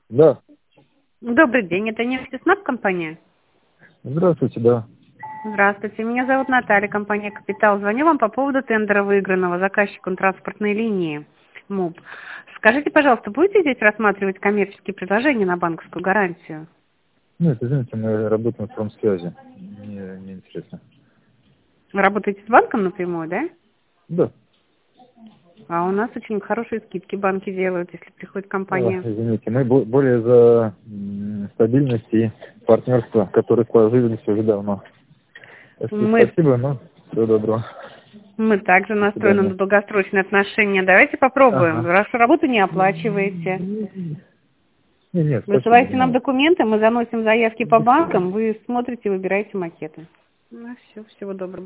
Да. Добрый день, это Нефтеснаб компания? Здравствуйте, да. Здравствуйте, меня зовут Наталья, компания «Капитал». Звоню вам по поводу тендера выигранного заказчиком транспортной линии МУП. Скажите, пожалуйста, будете здесь рассматривать коммерческие предложения на банковскую гарантию? Нет, извините, мы работаем в промсвязи. Не интересно. Вы работаете с банком напрямую, да? Да. А у нас очень хорошие скидки банки делают, если приходит компания. Извините, мы более за стабильность и партнерство, которые сложились уже давно. Мы Спасибо, но всего доброго. также До настроены на свидания. долгосрочные отношения. Давайте попробуем. Ага. Вашу работу не оплачиваете. Нет, спасибо, Высылайте не нам надо. документы, мы заносим заявки по До свидания. банкам, вы смотрите, выбираете макеты. Ну все, всего доброго.